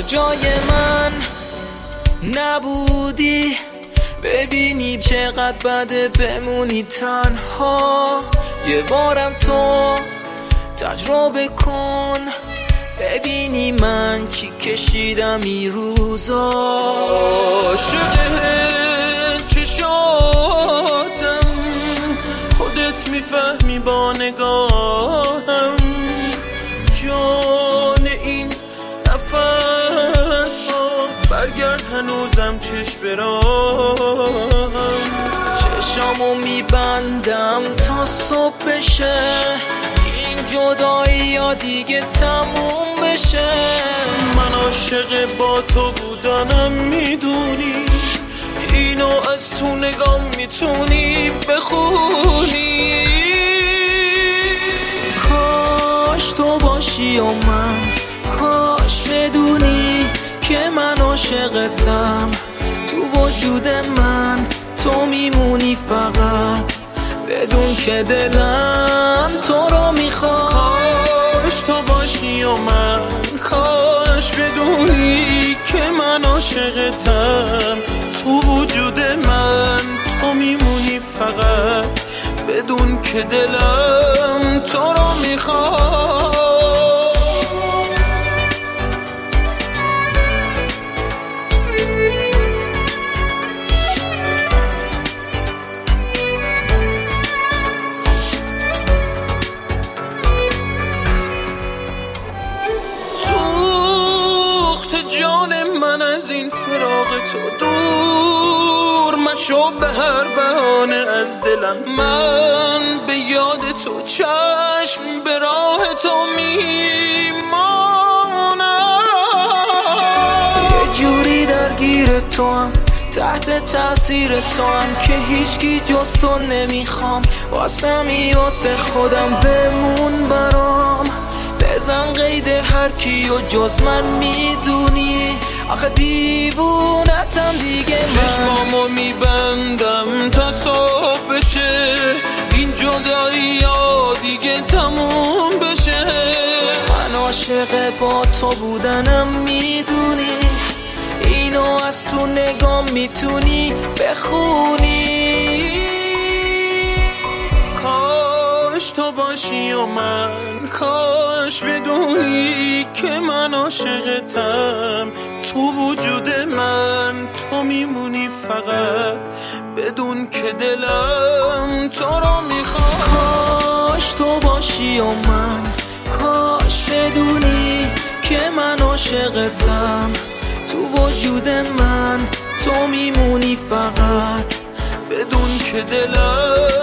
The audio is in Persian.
تو جای من نبودی، ببینی چقدر بده بمونی تنها. یه بارم تو تجربه کن، ببینی من چی کشیدم این روزا. عاشق چشاتم، خودت میفهمی با نگاهم. جان این نفس ها، برگرد هنوزم چشم براهم. چشامو میبندم تا صبح بشه، این جدایی یا دیگه تموم بشه. من عاشق با تو بودنم میدونی، اینو از تو نگام میتونی بخونی. کاش تو باشی و من، کاش بدونی که من عاشقتم. تو وجود من تو میمونی فقط، بدون که دلم تو رو میخواد. کاش تو باشی و من، کاش بدونی که من عاشقتم. تو وجود من تو میمونی فقط، بدون که دلم تو رو میخواد. جان من از این فراق تو دور مشو، به هر بهانه از دلم من به یاد تو چشم به راه تو میمانم. یه جوری درگیر تو هم، تحت تاثیر تو هم که هیچکی جز تو نمیخوام. واسمی واسه خودم بمون برام، بزن قید هر کیو جز من میدونی. آخه دیوونتم دیگه من، چشمامو میبندم تا صبح بشه، این جدایی یا دیگه تموم بشه. من عاشق با تو بودنم میدونی، اینو از تو نگام میتونی بخونی. کاش تو باشی و من، کاش بدونی که من عاشقتم. تو وجود من تو میمونی فقط، بدون که دلم تو رو میخواد. کاش تو باشی و من، کاش بدونی که من عاشقتم. تو وجود من تو میمونی فقط، بدون که دلم